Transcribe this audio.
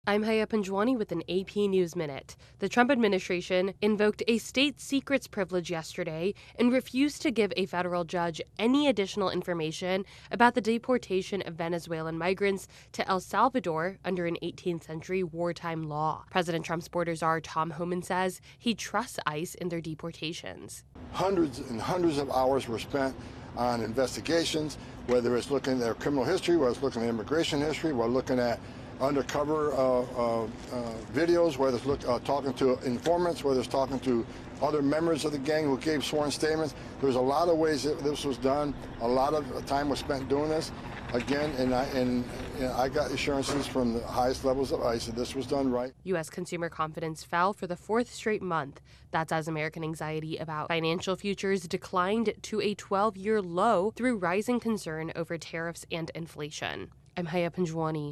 I'm Haya Panjwani with an AP News Minute. The Trump administration invoked a state secrets privilege yesterday and refused to give a federal judge any additional information about the deportation of Venezuelan migrants to El Salvador under an 18th century wartime law. President Trump's border czar Tom Homan says he trusts ICE in their deportations. Hundreds and hundreds of hours were spent on investigations, whether it's looking at their criminal history, whether it's looking at immigration history, whether looking at undercover videos, whether it's talking to informants, whether it's talking to other members of the gang who gave sworn statements. There's a lot of ways that this was done. A lot of time was spent doing this. Again, and I got assurances from the highest levels of ICE that this was done right. U.S. consumer confidence fell for the fourth straight month. That's as American anxiety about financial futures declined to a 12-year low through rising concern over tariffs and inflation. I'm Haya Panjwani.